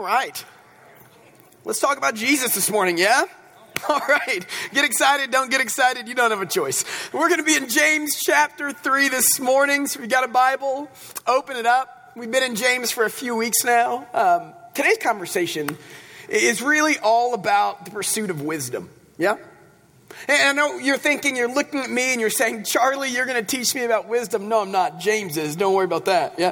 right. Let's talk about Jesus this morning, yeah? All right. Get excited, don't get excited. You don't have a choice. We're going to be in James chapter 3 this morning. So if you got a Bible, open it up. We've been in James for a few weeks now. Today's conversation is really all about the pursuit of wisdom, yeah? And I know you're looking at me and you're saying, Charlie, you're going to teach me about wisdom. No, I'm not. James is. Don't worry about that, yeah?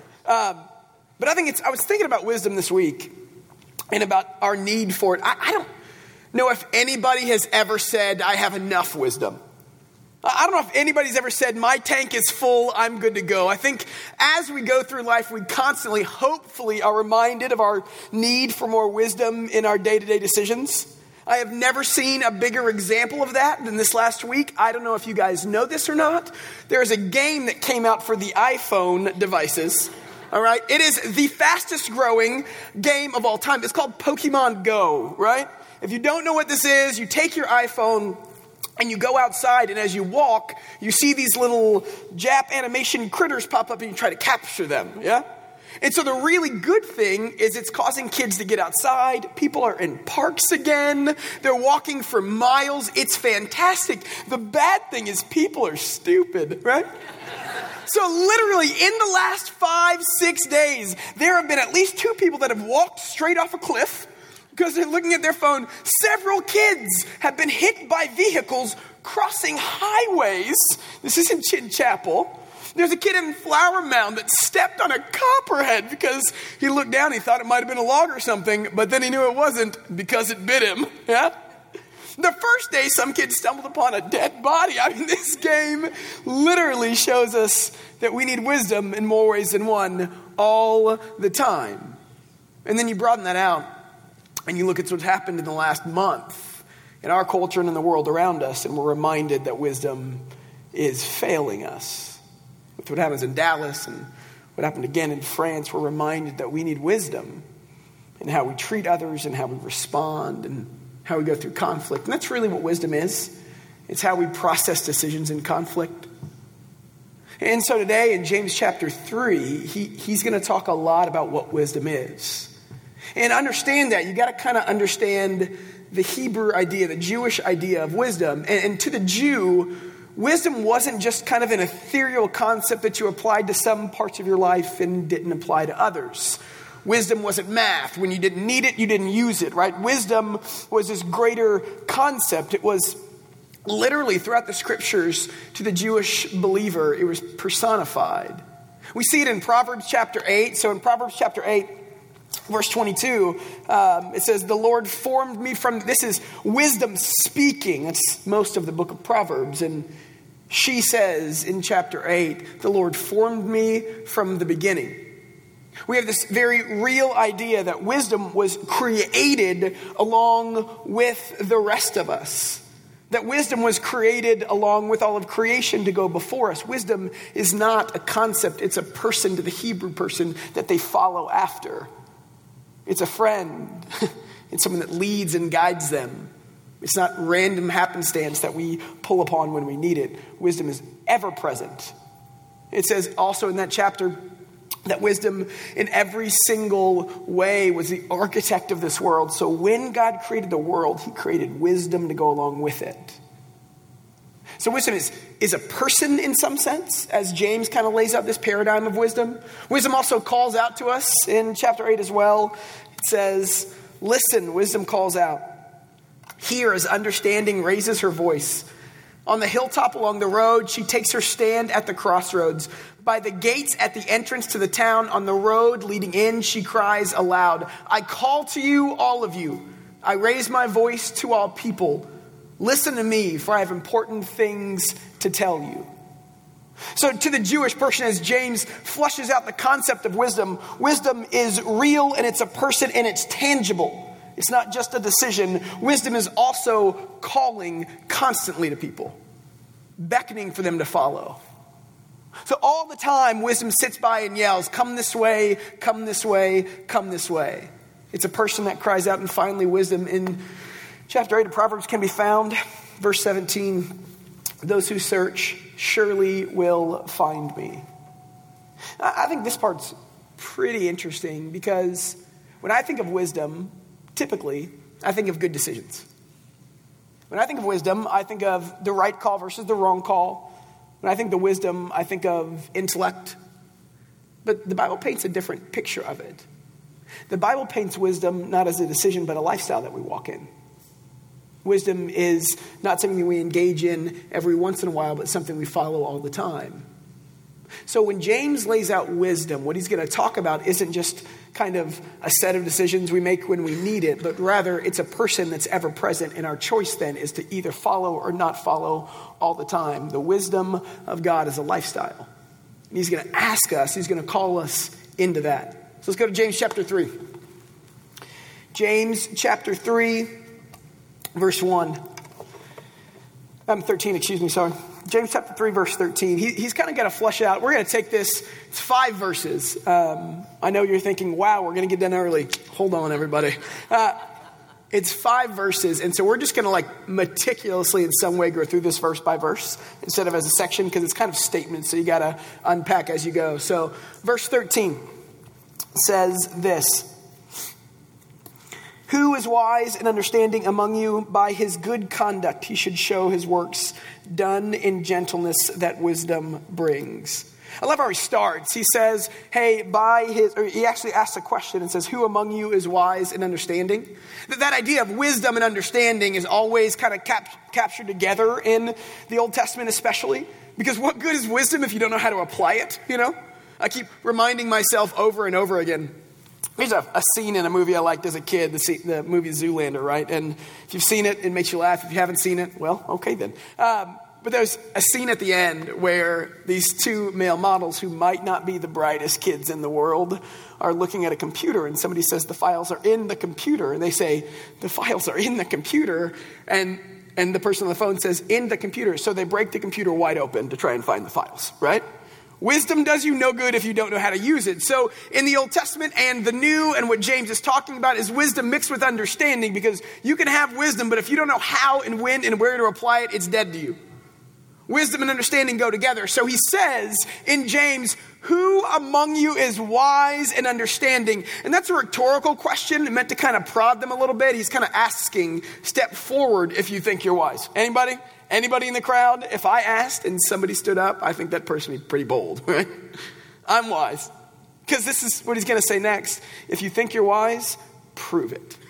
But I was thinking about wisdom this week and about our need for it. I don't know if anybody has ever said, I have enough wisdom. I don't know if anybody's ever said, my tank is full, I'm good to go. I think as we go through life, we constantly, hopefully, are reminded of our need for more wisdom in our day-to-day decisions. I have never seen a bigger example of that than this last week. I don't know if you guys know this or not. There's a game that came out for the iPhone devices. All right. It is the fastest growing game of all time. It's called Pokemon Go, right? If you don't know what this is, you take your iPhone and you go outside, and as you walk, you see these little Jap animation critters pop up and you try to capture them, yeah? And so the really good thing is it's causing kids to get outside. People are in parks again. They're walking for miles. It's fantastic. The bad thing is people are stupid, right? So literally in the last 5-6 days, there have been at least 2 people that have walked straight off a cliff because they're looking at their phone. Several kids have been hit by vehicles crossing highways. This is in Chin Chapel. There's a kid in Flower Mound that stepped on a copperhead because he looked down, he thought it might have been a log or something, but then he knew it wasn't because it bit him, yeah? The first day, some kid stumbled upon a dead body. I mean, this game literally shows us that we need wisdom in more ways than one all the time. And then you broaden that out and you look at what's happened in the last month in our culture and in the world around us, and we're reminded that wisdom is failing us. With what happens in Dallas and what happened again in France, we're reminded that we need wisdom in how we treat others and how we respond and how we go through conflict. And that's really what wisdom is. It's how we process decisions in conflict. And so today in James chapter 3, he's going to talk a lot about what wisdom is. And understand that, you got to kind of understand the Hebrew idea, the Jewish idea of wisdom. And to the Jew, wisdom wasn't just kind of an ethereal concept that you applied to some parts of your life and didn't apply to others. Wisdom wasn't math. When you didn't need it, you didn't use it, right? Wisdom was this greater concept. It was literally throughout the scriptures to the Jewish believer, it was personified. We see it in Proverbs chapter 8. So in Proverbs chapter 8, verse 22, it says, the Lord formed me from, this is wisdom speaking. That's most of the book of Proverbs. And she says in chapter 8, the Lord formed me from the beginning. We have this very real idea that wisdom was created along with the rest of us. That wisdom was created along with all of creation to go before us. Wisdom is not a concept. It's a person to the Hebrew person that they follow after. It's a friend. It's someone that leads and guides them. It's not random happenstance that we pull upon when we need it. Wisdom is ever present. It says also in that chapter that wisdom in every single way was the architect of this world. So when God created the world, he created wisdom to go along with it. So wisdom is a person in some sense, as James kind of lays out this paradigm of wisdom. Wisdom also calls out to us in chapter 8 as well. It says, listen, wisdom calls out. Hear as understanding raises her voice. On the hilltop along the road, she takes her stand at the crossroads. By the gates at the entrance to the town, on the road leading in, she cries aloud, I call to you, all of you. I raise my voice to all people. Listen to me, for I have important things to tell you. So to the Jewish person, as James flushes out the concept of wisdom, wisdom is real and it's a person and it's tangible. It's not just a decision. Wisdom is also calling constantly to people, beckoning for them to follow. So all the time, wisdom sits by and yells, come this way, come this way, come this way. It's a person that cries out, and finally wisdom in chapter 8 of Proverbs can be found. Verse 17, those who search surely will find me. I think this part's pretty interesting because When I think of wisdom, typically, I think of good decisions. When I think of wisdom, I think of the right call versus the wrong call. When I think of wisdom, I think of intellect. But the Bible paints a different picture of it. The Bible paints wisdom not as a decision, but a lifestyle that we walk in. Wisdom is not something we engage in every once in a while, but something we follow all the time. So when James lays out wisdom, what he's going to talk about isn't just kind of a set of decisions we make when we need it, but rather it's a person that's ever present. And our choice then is to either follow or not follow all the time. The wisdom of God is a lifestyle. And he's going to ask us, he's going to call us into that. So let's go to James chapter 3. James chapter 3, verse 1. 13, excuse me, sorry. James chapter 3, verse 13. He's kind of got to flesh out. We're going to take this. It's 5 verses. I know you're thinking, wow, we're going to get done early. Hold on, everybody. It's 5 verses. And so we're just going to meticulously in some way go through this verse by verse instead of as a section because it's kind of statements. So you got to unpack as you go. So verse 13 says this. Who is wise and understanding among you? By his good conduct he should show his works done in gentleness that wisdom brings. I love how he starts. He says, hey, he actually asks a question and says, who among you is wise and understanding? That idea of wisdom and understanding is always kind of captured together in the Old Testament especially. Because what good is wisdom if you don't know how to apply it, you know? I keep reminding myself over and over again. There's a scene in a movie I liked as a kid, the movie Zoolander, right? And if you've seen it, it makes you laugh. If you haven't seen it, well, okay then. But there's a scene at the end where these 2 male models who might not be the brightest kids in the world are looking at a computer and somebody says the files are in the computer. And they say, the files are in the computer. And the person on the phone says, in the computer. So they break the computer wide open to try and find the files, right? Wisdom does you no good if you don't know how to use it. So in the Old Testament and the New, and what James is talking about is wisdom mixed with understanding, because you can have wisdom, but if you don't know how and when and where to apply it, it's dead to you. Wisdom and understanding go together. So he says in James, who among you is wise and understanding? And that's a rhetorical question meant to kind of prod them a little bit. He's kind of asking, step forward if you think you're wise. Anybody? Anybody in the crowd? If I asked and somebody stood up, I think that person would be pretty bold, right? I'm wise. Because this is what he's going to say next. If you think you're wise, prove it.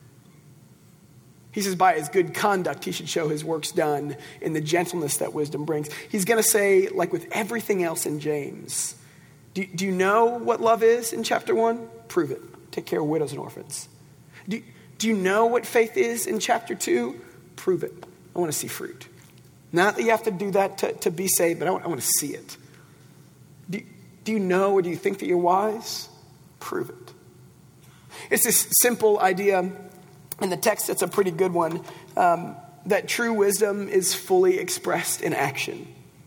He says by his good conduct, he should show his works done in the gentleness that wisdom brings. He's going to say, like with everything else in James, do you know what love is in chapter 1? Prove it. Take care of widows and orphans. Do you know what faith is in chapter 2? Prove it. I want to see fruit. Not that you have to do that to be saved, but I want to see it. Do you know or do you think that you're wise? Prove it. It's this simple idea in the text that's a pretty good one, that true wisdom is fully expressed in action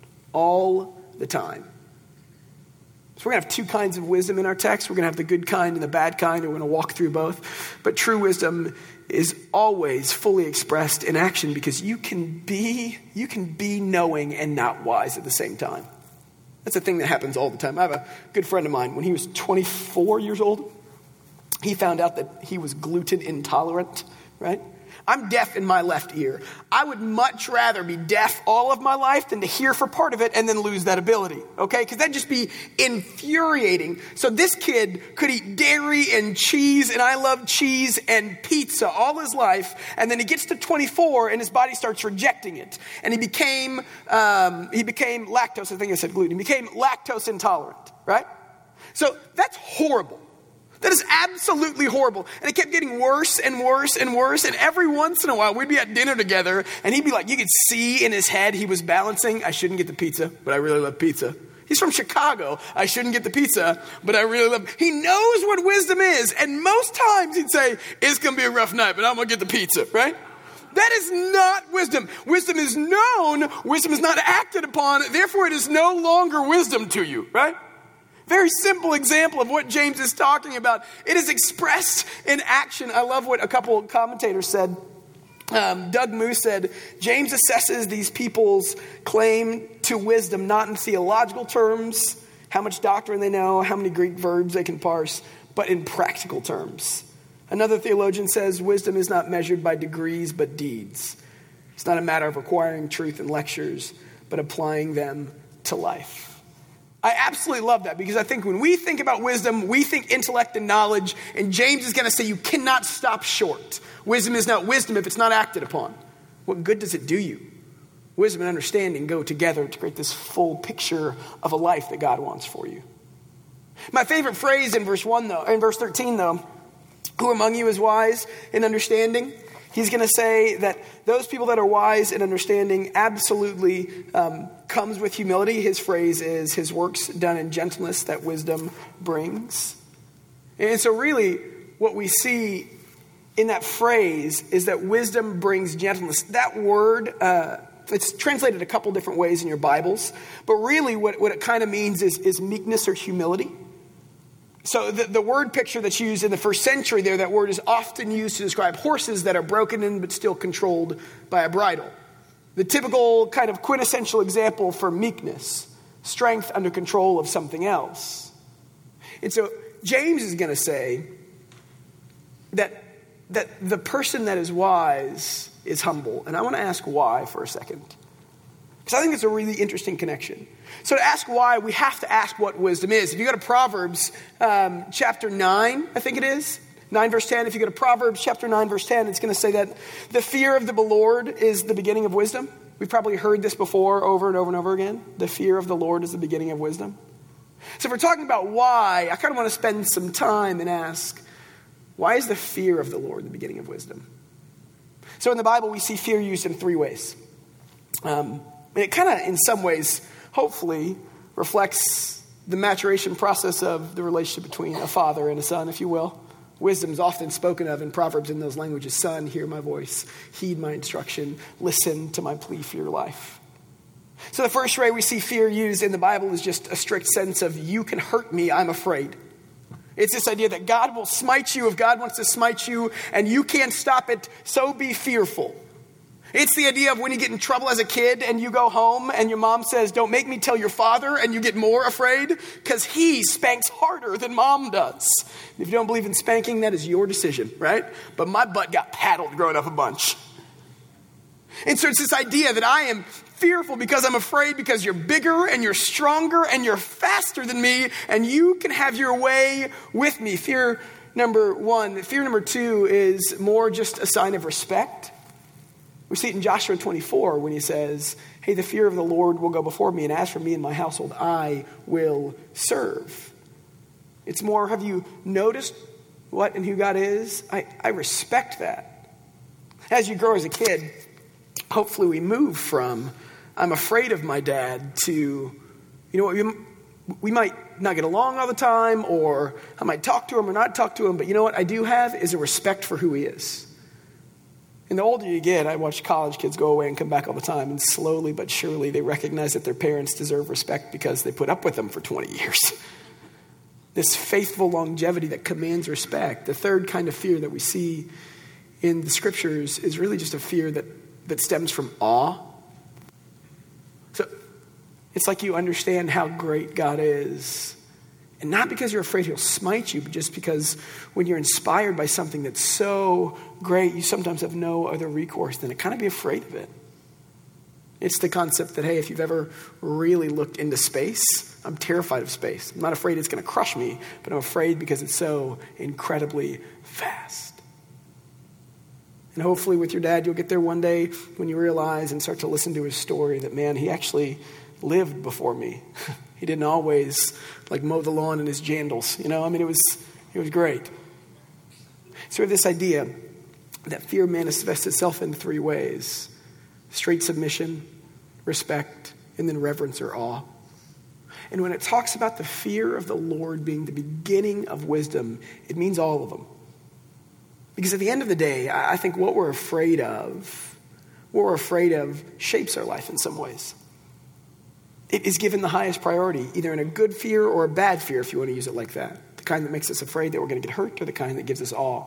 all the time. So we're going to have 2 kinds of wisdom in our text. We're going to have the good kind and the bad kind, and we're going to walk through both. But true wisdom is always fully expressed in action, because you can be knowing and not wise at the same time. That's a thing that happens all the time. I have a good friend of mine. When he was 24 years old, he found out that he was gluten intolerant, right? I'm deaf in my left ear. I would much rather be deaf all of my life than to hear for part of it and then lose that ability, okay? Because that'd just be infuriating. So this kid could eat dairy and cheese, and I love cheese and pizza all his life, and then he gets to 24 and his body starts rejecting it. And he became lactose, I think I said gluten. He became lactose intolerant, right? So that's horrible. That is absolutely horrible. And it kept getting worse and worse and worse. And every once in a while, we'd be at dinner together, and he'd be like, you could see in his head he was balancing, I shouldn't get the pizza, but I really love pizza. He's from Chicago. I shouldn't get the pizza, but I really love. He knows what wisdom is. And most times he'd say, it's going to be a rough night, but I'm going to get the pizza, right? That is not wisdom. Wisdom is known. Wisdom is not acted upon. Therefore, it is no longer wisdom to you, right? Very simple example of what James is talking about. It is expressed in action. I love what a couple of commentators said. Doug Moo said, James assesses these people's claim to wisdom not in theological terms, how much doctrine they know, how many Greek verbs they can parse, but in practical terms. Another theologian says wisdom is not measured by degrees, but deeds. It's not a matter of acquiring truth in lectures, but applying them to life. I absolutely love that, because I think when we think about wisdom, we think intellect and knowledge, and James is going to say you cannot stop short. Wisdom is not wisdom if it's not acted upon. What good does it do you? Wisdom and understanding go together to create this full picture of a life that God wants for you. My favorite phrase in verse 13 though, who among you is wise in understanding? He's going to say that those people that are wise in understanding absolutely comes with humility. His phrase is, his works done in gentleness that wisdom brings. And so really what we see in that phrase is that wisdom brings gentleness. That word, it's translated a couple different ways in your Bibles, but really what it kind of means is meekness or humility. So the word picture that's used in the first century there, that word is often used to describe horses that are broken in but still controlled by a bridle. The typical kind of quintessential example for meekness, strength under control of something else. And so James is going to say that the person that is wise is humble. And I want to ask why for a second, because I think it's a really interesting connection. So to ask why, we have to ask what wisdom is. If you go to Proverbs chapter 9, I think it is, 9 verse 10. If you go to Proverbs chapter 9 verse 10, it's going to say that the fear of the Lord is the beginning of wisdom. We've probably heard this before over and over and over again. The fear of the Lord is the beginning of wisdom. So if we're talking about why, I kind of want to spend some time and ask, why is the fear of the Lord the beginning of wisdom? So in the Bible, we see fear used in 3 ways. It kind of, in some ways, hopefully reflects the maturation process of the relationship between a father and a son, if you will. Wisdom is often spoken of in Proverbs in those languages. Son, hear my voice, heed my instruction, listen to my plea for your life. So the first way we see fear used in the Bible is just a strict sense of, you can hurt me, I'm afraid. It's this idea that God will smite you if God wants to smite you, and you can't stop it, so be fearful. It's the idea of when you get in trouble as a kid and you go home and your mom says, don't make me tell your father, and you get more afraid because he spanks harder than mom does. If you don't believe in spanking, that is your decision, right? But my butt got paddled growing up a bunch. And so it's this idea that I am fearful because I'm afraid because you're bigger and you're stronger and you're faster than me and you can have your way with me. Fear number 1. Fear number 2 is more just a sign of respect. We see it in Joshua 24 when he says, hey, the fear of the Lord will go before me, and as for me and my household, I will serve. It's more, have you noticed what and who God is? I respect that. As you grow as a kid, hopefully we move from, I'm afraid of my dad, to, you know what, we might not get along all the time, or I might talk to him or not talk to him, but you know what I do have is a respect for who he is. And the older you get, I watch college kids go away and come back all the time, and slowly but surely they recognize that their parents deserve respect because they put up with them for 20 years. This faithful longevity that commands respect. The third kind of fear that we see in the scriptures is really just a fear that stems from awe. So it's like you understand how great God is. And not because you're afraid he'll smite you, but just because when you're inspired by something that's so great, you sometimes have no other recourse than to kind of be afraid of it. It's the concept that, hey, if you've ever really looked into space, I'm terrified of space. I'm not afraid it's going to crush me, but I'm afraid because it's so incredibly vast. And hopefully with your dad, you'll get there one day when you realize and start to listen to his story that, man, he actually lived before me. He didn't always mow the lawn in his jandals, you know. I mean, it was great. So we have this idea that fear manifests itself in 3 ways: straight submission, respect, and then reverence or awe. And when it talks about the fear of the Lord being the beginning of wisdom, it means all of them. Because at the end of the day, I think what we're afraid of shapes our life in some ways. It is given the highest priority, either in a good fear or a bad fear, if you want to use it like that. The kind that makes us afraid that we're going to get hurt, or the kind that gives us awe.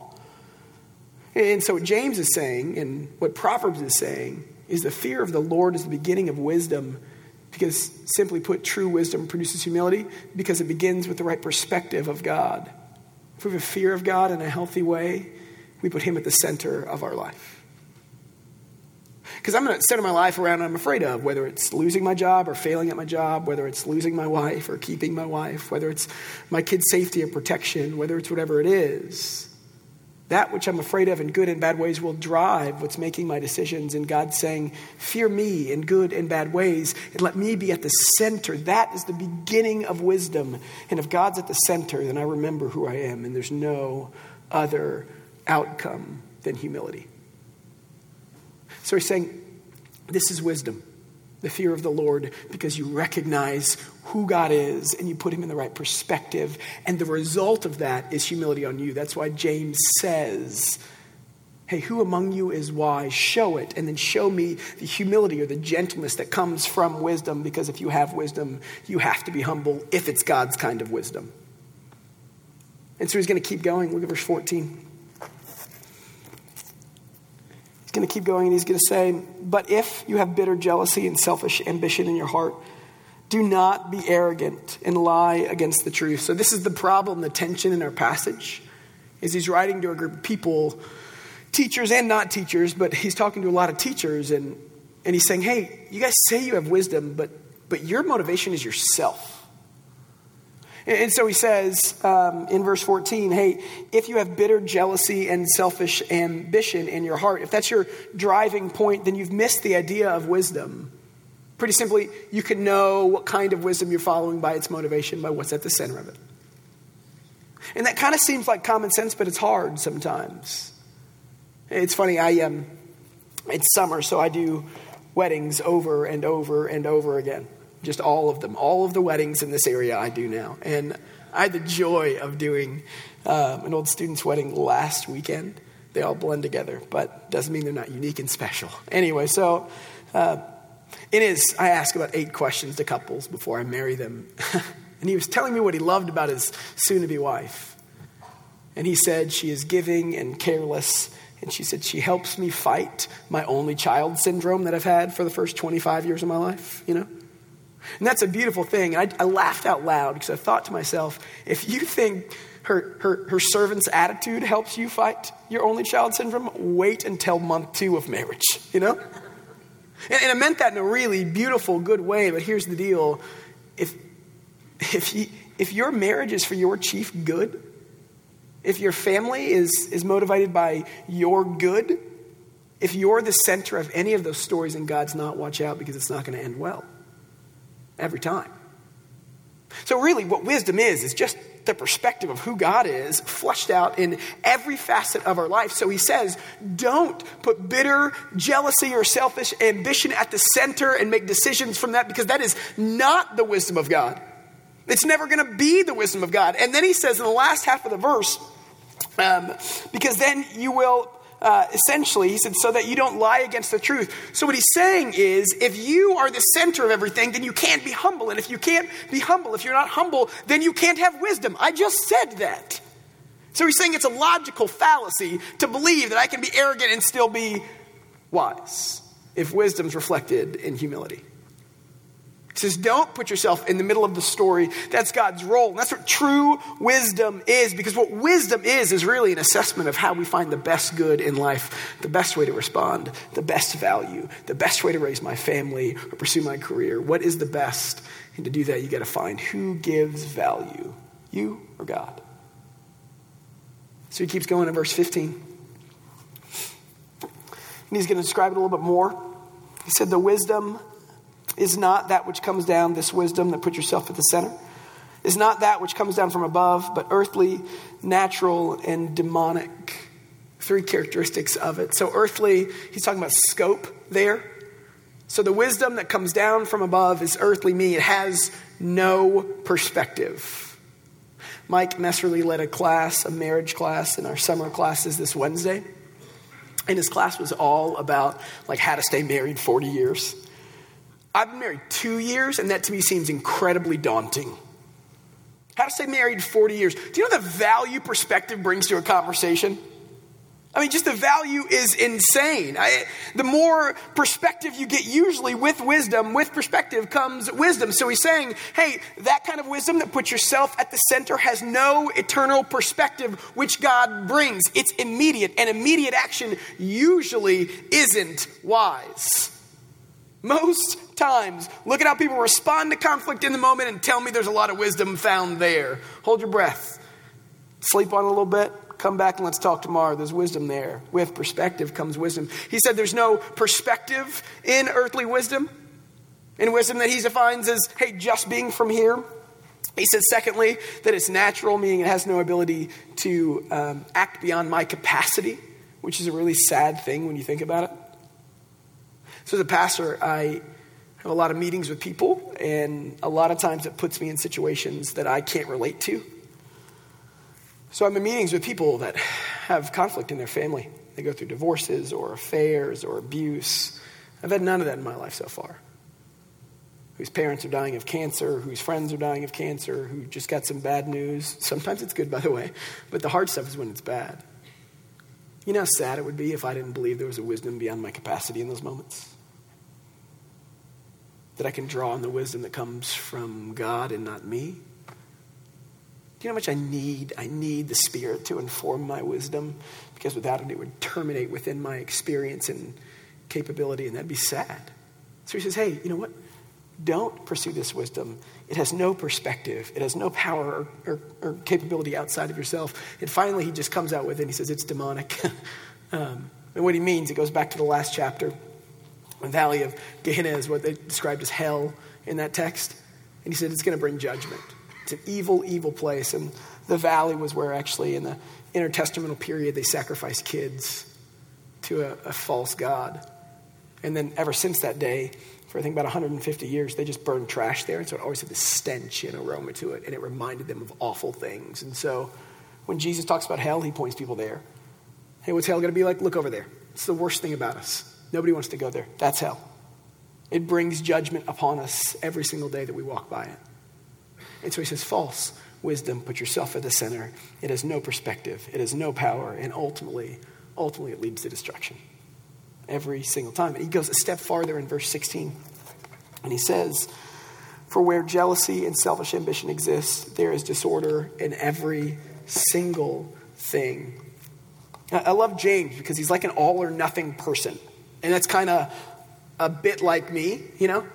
And so what James is saying, and what Proverbs is saying, is the fear of the Lord is the beginning of wisdom, because, simply put, true wisdom produces humility, because it begins with the right perspective of God. if we have a fear of God in a healthy way, we put him at the center of our life. Because I'm going to center my life around what I'm afraid of, whether it's losing my job or failing at my job, whether it's losing my wife or keeping my wife, whether it's my kids' safety or protection, whether it's whatever it is. That which I'm afraid of in good and bad ways will drive what's making my decisions. And God's saying, fear me in good and bad ways and let me be at the center. That is the beginning of wisdom. And if God's at the center, then I remember who I am. And there's no other outcome than humility. So he's saying, this is wisdom, the fear of the Lord, because you recognize who God is and you put him in the right perspective. And the result of that is humility on you. That's why James says, hey, who among you is wise? Show it, and then show me the humility or the gentleness that comes from wisdom, because if you have wisdom, you have to be humble if it's God's kind of wisdom. And so he's going to keep going. Look at verse 14. He's going to keep going and he's going to say, but if you have bitter jealousy and selfish ambition in your heart, do not be arrogant and lie against the truth. So this is the problem, the tension in our passage, is he's writing to a group of people, teachers and not teachers, but he's talking to a lot of teachers and he's saying, hey, you guys say you have wisdom, but your motivation is yourself. And so he says in verse 14, hey, if you have bitter jealousy and selfish ambition in your heart, if that's your driving point, then you've missed the idea of wisdom. Pretty simply, you can know what kind of wisdom you're following by its motivation, by what's at the center of it. And that kind of seems like common sense, but it's hard sometimes. It's funny, it's summer, so I do weddings over and over and over again. Just all of them. All of the weddings in this area I do now. And I had the joy of doing an old student's wedding last weekend. They all blend together, but doesn't mean they're not unique and special. Anyway, so I ask about 8 questions to couples before I marry them. And he was telling me what he loved about his soon-to-be wife. And he said, she is giving and careless. And she said, she helps me fight my only child syndrome that I've had for the first 25 years of my life, you know? And that's a beautiful thing. And I laughed out loud because I thought to myself, if you think her servant's attitude helps you fight your only child syndrome, wait until month 2 of marriage, you know? And I meant that in a really beautiful, good way. But here's the deal. If your marriage is for your chief good, if your family is motivated by your good, if you're the center of any of those stories in God's not, watch out, because it's not going to end well. Every time. So really what wisdom is just the perspective of who God is fleshed out in every facet of our life. So he says, don't put bitter jealousy or selfish ambition at the center and make decisions from that, because that is not the wisdom of God. It's never going to be the wisdom of God. And then he says in the last half of the verse, because then you will essentially, he said, so that you don't lie against the truth. So what he's saying is, if you are the center of everything, then you can't be humble. And if you can't be humble, if you're not humble, then you can't have wisdom. I just said that. So he's saying it's a logical fallacy to believe that I can be arrogant and still be wise if wisdom's reflected in humility. He says, don't put yourself in the middle of the story. That's God's role. And that's what true wisdom is. Because what wisdom is really an assessment of how we find the best good in life, the best way to respond, the best value, the best way to raise my family or pursue my career. What is the best? And to do that, you got to find who gives value, you or God. So he keeps going in verse 15. And he's going to describe it a little bit more. He said, the wisdom is not that which comes down, this wisdom that puts yourself at the center, is not that which comes down from above, but earthly, natural, and demonic. 3 characteristics of it. So earthly, he's talking about scope there. So the wisdom that comes down from above is earthly, meaning it has no perspective. Mike Messerly led a marriage class in our summer classes this Wednesday. And his class was all about how to stay married 40 years. I've been married 2 years, and that to me seems incredibly daunting. How to stay married 40 years. Do you know the value perspective brings to a conversation? I mean, just the value is insane. The more perspective you get, usually with wisdom, with perspective comes wisdom. So he's saying, hey, that kind of wisdom that puts yourself at the center has no eternal perspective, which God brings. It's immediate, and immediate action usually isn't wise. Most times, look at how people respond to conflict in the moment and tell me there's a lot of wisdom found there. Hold your breath. Sleep on it a little bit. Come back and let's talk tomorrow. There's wisdom there. With perspective comes wisdom. He said there's no perspective in earthly wisdom. In wisdom that he defines as, hey, just being from here. He says, secondly, that it's natural, meaning it has no ability to act beyond my capacity, which is a really sad thing when you think about it. So as a pastor, I have a lot of meetings with people, and a lot of times it puts me in situations that I can't relate to. So I'm in meetings with people that have conflict in their family. They go through divorces or affairs or abuse. I've had none of that in my life so far. Whose parents are dying of cancer, whose friends are dying of cancer, who just got some bad news. Sometimes it's good, by the way, but the hard stuff is when it's bad. You know how sad it would be if I didn't believe there was a wisdom beyond my capacity in those moments? That I can draw on the wisdom that comes from God and not me? Do you know how much I need? I need the Spirit to inform my wisdom, because without it, it would terminate within my experience and capability, and that'd be sad. So he says, hey, you know what? Don't pursue this wisdom. It has no perspective. It has no power or capability outside of yourself. And finally, he just comes out with it, and he says it's demonic. And what he means, it goes back to the last chapter. The Valley of Gehenna is what they described as hell in that text. And he said it's going to bring judgment. It's an evil, evil place. And the valley was where actually in the intertestamental period they sacrificed kids to a false god. And then ever since that day, for I think about 150 years, they just burned trash there. And so it always had this stench and aroma to it. And it reminded them of awful things. And so when Jesus talks about hell, he points people there. Hey, what's hell going to be like? Look over there. It's the worst thing about us. Nobody wants to go there. That's hell. It brings judgment upon us every single day that we walk by it. And so he says, false wisdom, put yourself at the center. It has no perspective. It has no power. And ultimately it leads to destruction. Every single time. And he goes a step farther in verse 16. And he says, for where jealousy and selfish ambition exists, there is disorder in every single thing. I love James because he's like an all or nothing person. And that's kind of a bit like me, you know.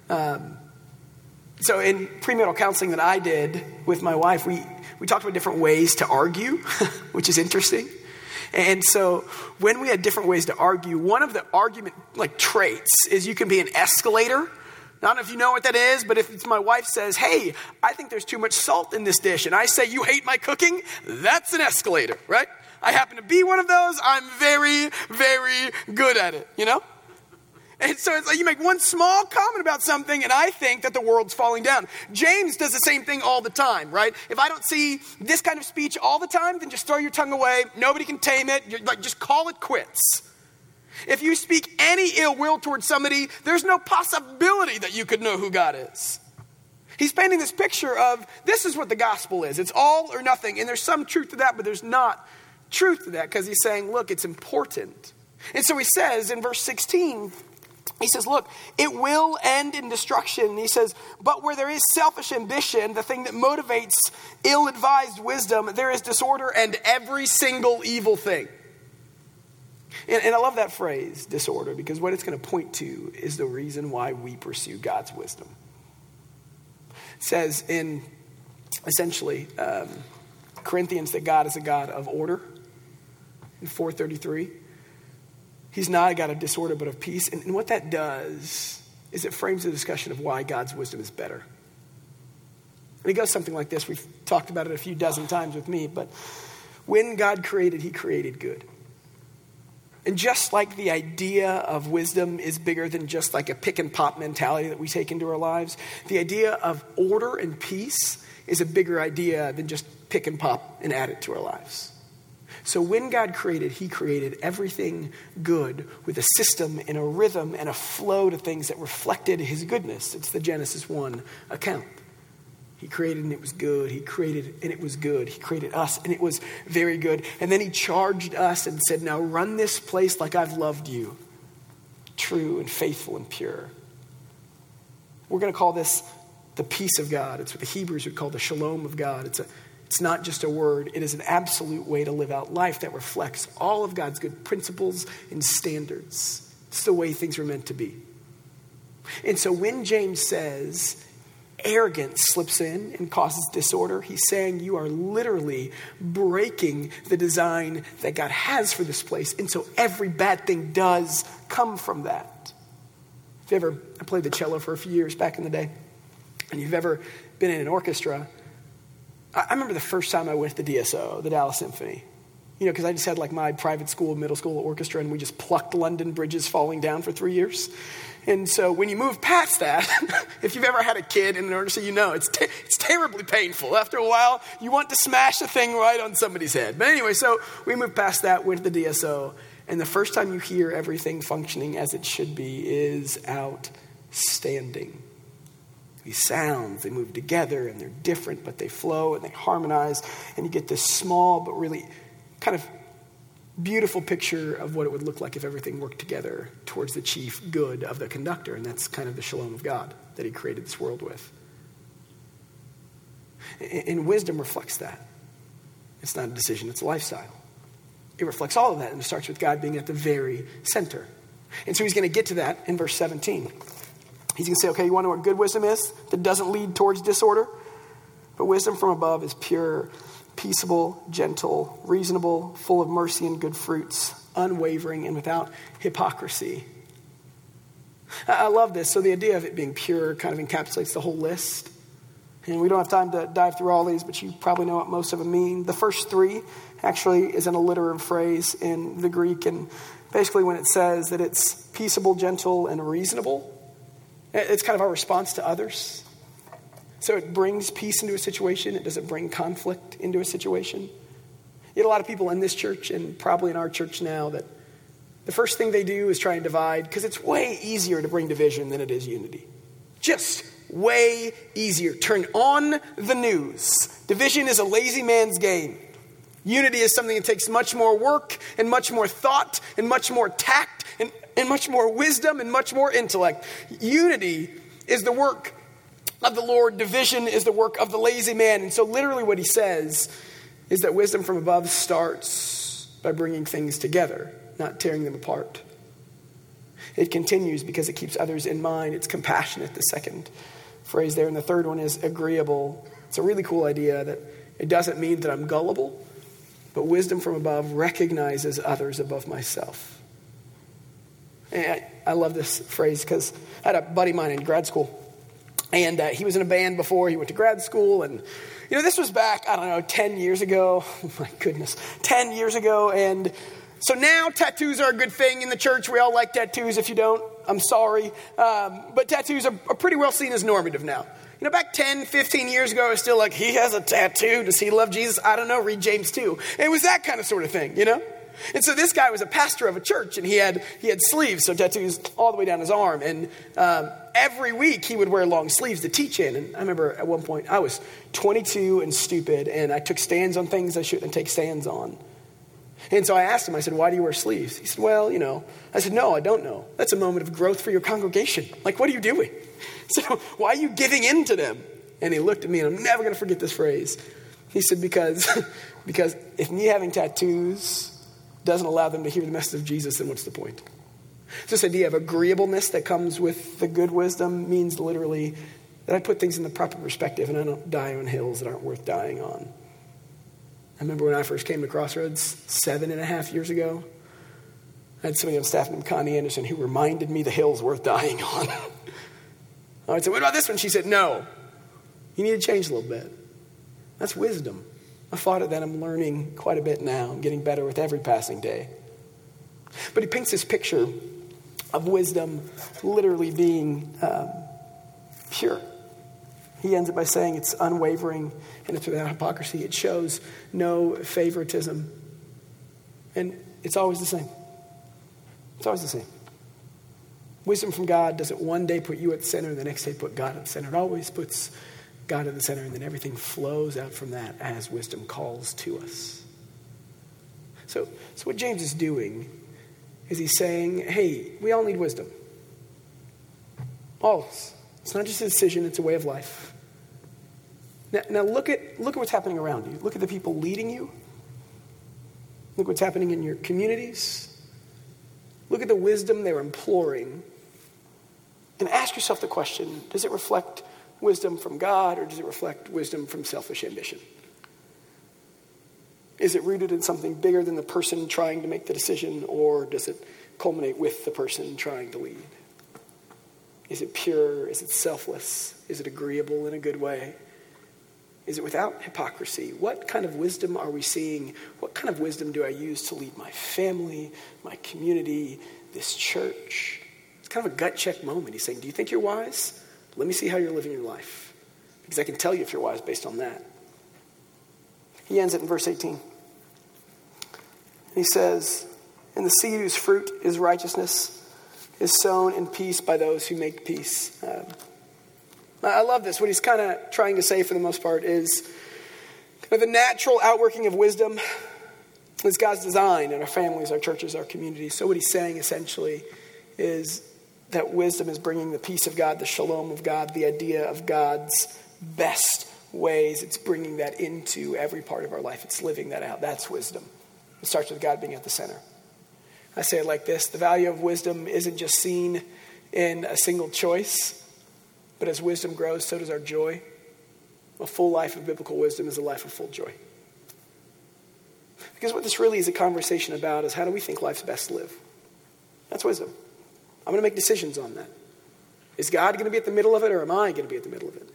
So in premarital counseling that I did with my wife, we talked about different ways to argue, which is interesting. And so when we had different ways to argue, one of the argument traits is you can be an escalator. I don't know if you know what that is, but if it's my wife says, hey, I think there's too much salt in this dish, and I say, you hate my cooking, that's an escalator, right? I happen to be one of those. I'm very, very good at it, you know? And so it's like you make one small comment about something, and I think that the world's falling down. James does the same thing all the time, right? If I don't see this kind of speech all the time, then just throw your tongue away. Nobody can tame it. Just call it quits. If you speak any ill will towards somebody, there's no possibility that you could know who God is. He's painting this picture of this is what the gospel is. It's all or nothing. And there's some truth to that, but there's not truth to that, because he's saying, look, it's important. And so he says in verse 16, he says, look, it will end in destruction. He says, but where there is selfish ambition, the thing that motivates ill-advised wisdom, there is disorder and every single evil thing. And I love that phrase, disorder, because what it's going to point to is the reason why we pursue God's wisdom. It says in, essentially, Corinthians that God is a God of order. In 4:33, he's not a God of disorder, but of peace. And what that does is it frames the discussion of why God's wisdom is better. And it goes something like this. We've talked about it a few dozen times with me, but when God created, he created good. And just like the idea of wisdom is bigger than just like a pick and pop mentality that we take into our lives, the idea of order and peace is a bigger idea than just pick and pop and add it to our lives. So when God created, he created everything good with a system and a rhythm and a flow to things that reflected his goodness. It's the Genesis 1 account. He created and it was good. He created and it was good. He created us and it was very good. And then he charged us and said, now run this place like I've loved you. True and faithful and pure. We're going to call this the peace of God. It's what the Hebrews would call the shalom of God. It's not just a word. It is an absolute way to live out life that reflects all of God's good principles and standards. It's the way things were meant to be. And so when James says arrogance slips in and causes disorder, he's saying you are literally breaking the design that God has for this place. And so every bad thing does come from that. I played the cello for a few years back in the day, and you've ever been in an orchestra, I remember the first time I went to the DSO, the Dallas Symphony. Because I just had like my private school, middle school orchestra, and we just plucked London Bridges falling down for 3 years. And so when you move past that, if you've ever had a kid in an orchestra, it's terribly painful. After a while, you want to smash the thing right on somebody's head. But anyway, so we moved past that, went to the DSO, and the first time you hear everything functioning as it should be is outstanding. These sounds, they move together, and they're different, but they flow and they harmonize, and you get this small but really kind of beautiful picture of what it would look like if everything worked together towards the chief good of the conductor. And that's kind of the shalom of God that he created this world with. And wisdom reflects that. It's not a decision, it's a lifestyle. It reflects all of that, and it starts with God being at the very center. And so he's going to get to that in verse 17. He's going to say, okay, you want to know what good wisdom is? That doesn't lead towards disorder? But wisdom from above is pure, peaceable, gentle, reasonable, full of mercy and good fruits, unwavering and without hypocrisy. I love this. So the idea of it being pure kind of encapsulates the whole list. And we don't have time to dive through all these, but you probably know what most of them mean. The first three actually is an alliterative phrase in the Greek. And basically when it says that it's peaceable, gentle, and reasonable, it's kind of our response to others. So it brings peace into a situation. It doesn't bring conflict into a situation. You get a lot of people in this church and probably in our church now that the first thing they do is try and divide, because it's way easier to bring division than it is unity. Just way easier. Turn on the news. Division is a lazy man's game. Unity is something that takes much more work and much more thought and much more tact and much more wisdom and much more intellect. Unity is the work of the Lord. Division is the work of the lazy man. And so literally what he says is that wisdom from above starts by bringing things together, not tearing them apart. It continues because it keeps others in mind. It's compassionate, the second phrase there. And the third one is agreeable. It's a really cool idea that it doesn't mean that I'm gullible, but wisdom from above recognizes others above myself. And I love this phrase because I had a buddy of mine in grad school. And he was in a band before he went to grad school. And, this was back, 10 years ago. Oh, my goodness. 10 years ago. And so now tattoos are a good thing in the church. We all like tattoos. If you don't, I'm sorry. But tattoos are pretty well seen as normative now. Back 10, 15 years ago, it was still like, he has a tattoo. Does he love Jesus? I don't know. Read James 2. It was that kind of sort of thing, And so this guy was a pastor of a church, and he had sleeves, so tattoos all the way down his arm. And every week he would wear long sleeves to teach in. And I remember at one point I was 22 and stupid, and I took stands on things I shouldn't take stands on. And so I asked him, I said, why do you wear sleeves? He said, well, I said, no, I don't know. That's a moment of growth for your congregation. Like, what are you doing? So why are you giving in to them? And he looked at me, and I'm never going to forget this phrase. He said, because if me having tattoos doesn't allow them to hear the message of Jesus, then what's the point? So this idea of agreeableness that comes with the good wisdom means literally that I put things in the proper perspective and I don't die on hills that aren't worth dying on. I remember when I first came to Crossroads 7.5 years ago, I had somebody on staff named Connie Anderson who reminded me the hill's worth dying on. I said, what about this one? She said, no, you need to change a little bit. That's wisdom. I fought it then. I'm learning quite a bit now. I'm getting better with every passing day. But he paints this picture of wisdom literally being pure. He ends it by saying it's unwavering and it's without hypocrisy. It shows no favoritism. And it's always the same. It's always the same. Wisdom from God doesn't one day put you at the center and the next day put God at the center. It always puts God at the center, and then everything flows out from that as wisdom calls to us. So what James is doing is he's saying, hey, we all need wisdom. All of us. It's not just a decision, it's a way of life. Now look at what's happening around you. Look at the people leading you. Look what's happening in your communities. Look at the wisdom they're imploring. And ask yourself the question, does it reflect wisdom from God, or does it reflect wisdom from selfish ambition? Is it rooted in something bigger than the person trying to make the decision, or does it culminate with the person trying to lead? Is it pure? Is it selfless? Is it agreeable in a good way? Is it without hypocrisy? What kind of wisdom are we seeing? What kind of wisdom do I use to lead my family, my community, this church? It's kind of a gut check moment. He's saying, do you think you're wise? Let me see how you're living your life, because I can tell you if you're wise based on that. He ends it in verse 18. He says, and the seed whose fruit is righteousness is sown in peace by those who make peace. I love this. What he's kind of trying to say for the most part is the natural outworking of wisdom is God's design in our families, our churches, our communities. So what he's saying essentially is that wisdom is bringing the peace of God, the shalom of God, the idea of God's best ways. It's bringing that into every part of our life. It's living that out. That's wisdom. It starts with God being at the center. I say it like this. The value of wisdom isn't just seen in a single choice, but as wisdom grows, so does our joy. A full life of biblical wisdom is a life of full joy. Because what this really is a conversation about is, how do we think life's best lived? That's wisdom. I'm going to make decisions on that. Is God going to be at the middle of it, or am I going to be at the middle of it?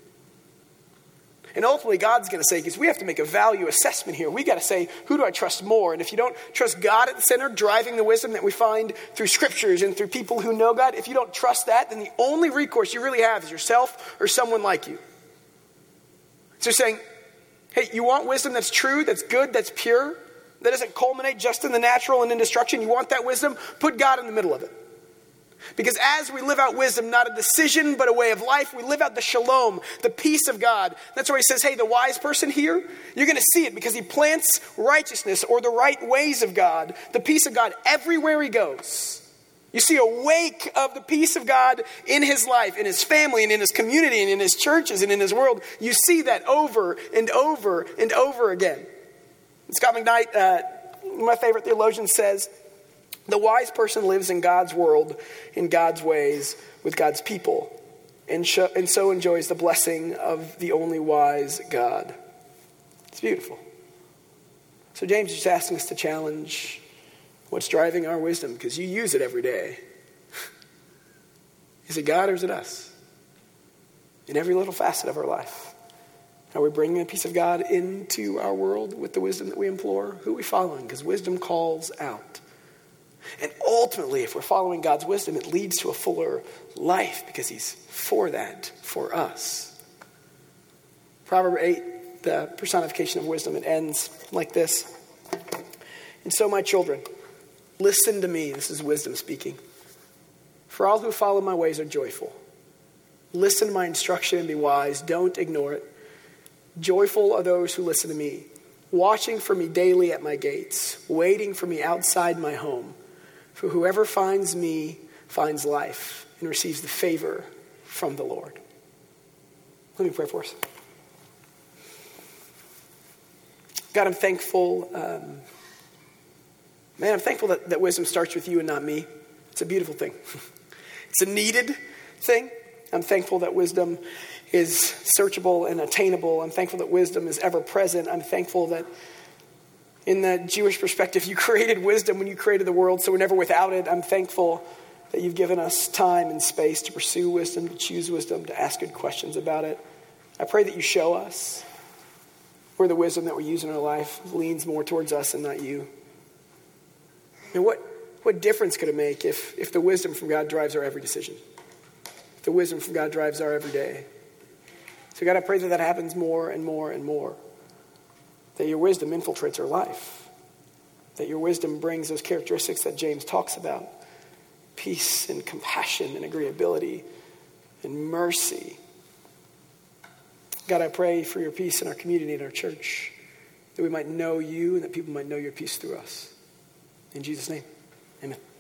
And ultimately, God's going to say, because we have to make a value assessment here. We got to say, who do I trust more? And if you don't trust God at the center, driving the wisdom that we find through scriptures and through people who know God, if you don't trust that, then the only recourse you really have is yourself or someone like you. So saying, hey, you want wisdom that's true, that's good, that's pure, that doesn't culminate just in the natural and in destruction. You want that wisdom? Put God in the middle of it. Because as we live out wisdom, not a decision, but a way of life, we live out the shalom, the peace of God. That's where he says, hey, the wise person here, you're going to see it because he plants righteousness or the right ways of God, the peace of God everywhere he goes. You see a wake of the peace of God in his life, in his family, and in his community, and in his churches, and in his world. You see that over and over and over again. Scott McKnight, my favorite theologian, says, the wise person lives in God's world, in God's ways, with God's people, and so enjoys the blessing of the only wise God. It's beautiful. So James is just asking us to challenge what's driving our wisdom, because you use it every day. Is it God or is it us? In every little facet of our life. Are we bringing the peace of God into our world with the wisdom that we implore? Who are we following? Because wisdom calls out. And ultimately, if we're following God's wisdom, it leads to a fuller life because he's for that, for us. Proverbs 8, the personification of wisdom, it ends like this. And so, my children, listen to me. This is wisdom speaking. For all who follow my ways are joyful. Listen to my instruction and be wise. Don't ignore it. Joyful are those who listen to me, watching for me daily at my gates, waiting for me outside my home. For whoever finds me finds life and receives the favor from the Lord. Let me pray for us. God, I'm thankful. I'm thankful that wisdom starts with you and not me. It's a beautiful thing. It's a needed thing. I'm thankful that wisdom is searchable and attainable. I'm thankful that wisdom is ever present. I'm thankful that in the Jewish perspective, you created wisdom when you created the world, so we're never without it. I'm thankful that you've given us time and space to pursue wisdom, to choose wisdom, to ask good questions about it. I pray that you show us where the wisdom that we use in our life leans more towards us and not you. And what difference could it make if the wisdom from God drives our every decision? If the wisdom from God drives our every day? So God, I pray that happens more and more and more. That your wisdom infiltrates our life. That your wisdom brings those characteristics that James talks about. Peace and compassion and agreeability and mercy. God, I pray for your peace in our community and our church, that we might know you and that people might know your peace through us. In Jesus' name, amen.